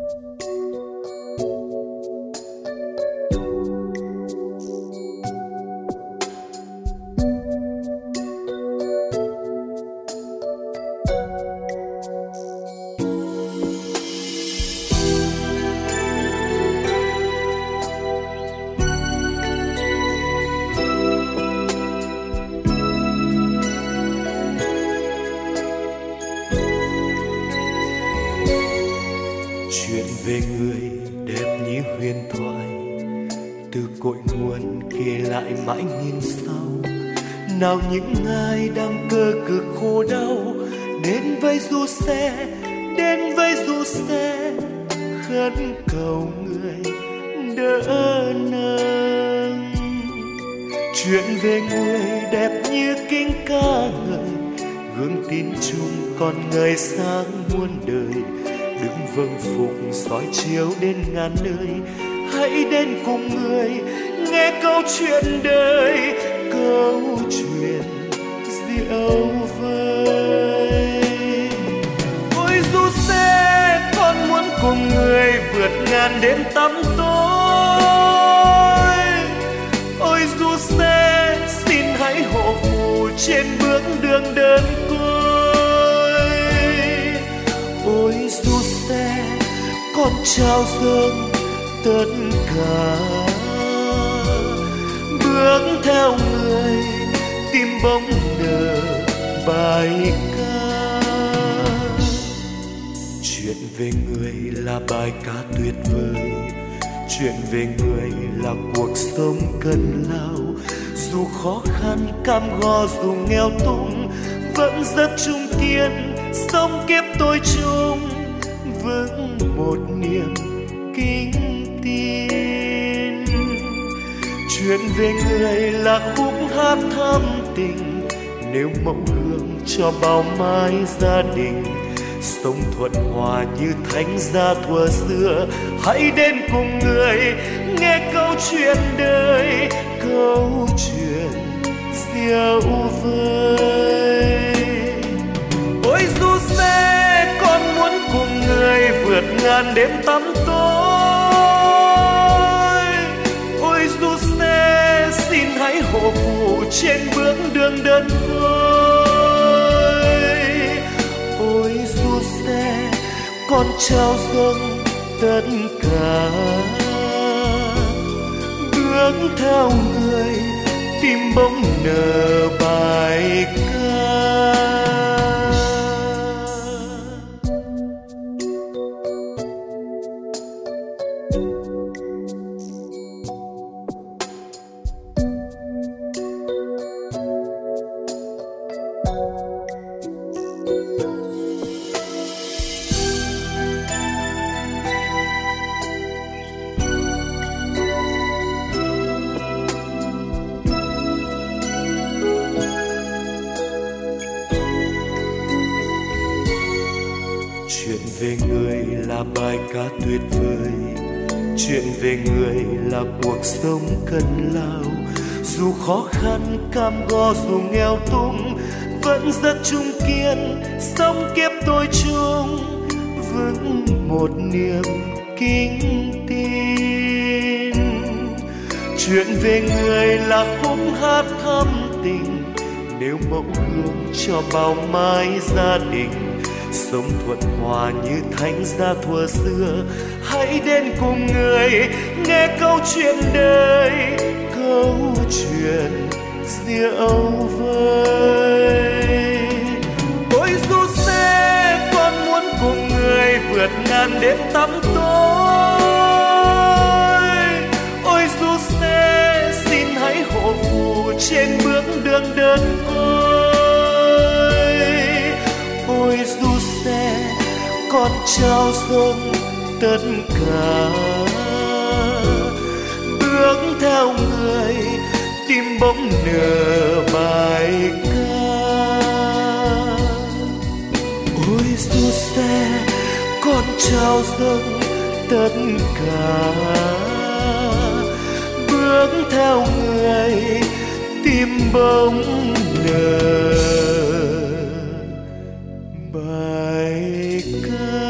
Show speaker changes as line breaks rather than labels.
Chuyện về người đẹp như huyền thoại, từ cội nguồn kể lại mãi nghìn sau. Nào những ai đang cơ cực khổ đau, đến với du xe, đến với du xe, khấn cầu người đỡ nâng. Chuyện về người đẹp như kinh ca ngợi, gương tin chung con người sáng muôn đời. Đứng vâng phục soi chiếu đến ngàn nơi, hãy đến cùng người nghe câu chuyện đời, câu chuyện diệu vời. Ôi du xe, con muốn cùng người vượt ngàn đêm tăm tối. Ôi du xe, xin hãy hộ phù trên bước đường đơn côi. Ôi du xe, con trao dâng tất cả, bước theo người tim bóng nở bài ca. Chuyện về người là bài ca tuyệt vời, chuyện về người là cuộc sống cần lao. Dù khó khăn cam go, dù nghèo túng, vẫn rất trung kiên sống kiếp tôi chung, vững một niềm kính tin. Chuyện về người là khúc hát thắm tình, nếu mẫu gương cho bao mái gia đình. Sống thuận hòa như thánh gia thuở xưa, hãy đến cùng người nghe câu chuyện đời, câu chuyện diệu vời. Ôi du xe, con muốn cùng người vượt ngàn đêm tăm tối. Ôi du xe, xin hãy hộ phù trên bước đường đơn côi. Ôi du xe, con trao dâng tất cả, bước theo người tim bỗng nở bài ca. Chuyện về người là bài ca tuyệt vời, chuyện về người là cuộc sống cần lao. Dù khó khăn cam go, dù nghèo túng, vẫn rất trung kiên sống kiếp tôi chung, vững một niềm kính tin. Chuyện về người là khúc hát thắm tình, nếu mẫu gương cho bao mái gia đình. Sống thuận hòa như thánh gia thuở xưa, hãy đến cùng người nghe câu chuyện đời, câu chuyện diệu vời. Ôi du xe, con muốn cùng người vượt ngàn đêm tăm tối. Ôi du xe, xin hãy hộ phù trên bước đường đơn côi. Ôi du xe, con trao dâng tất cả, bước theo người tim bỗng nở bài ca. Ôi du xe, con trao dâng tất cả, bước theo người tim bỗng nở bài ca.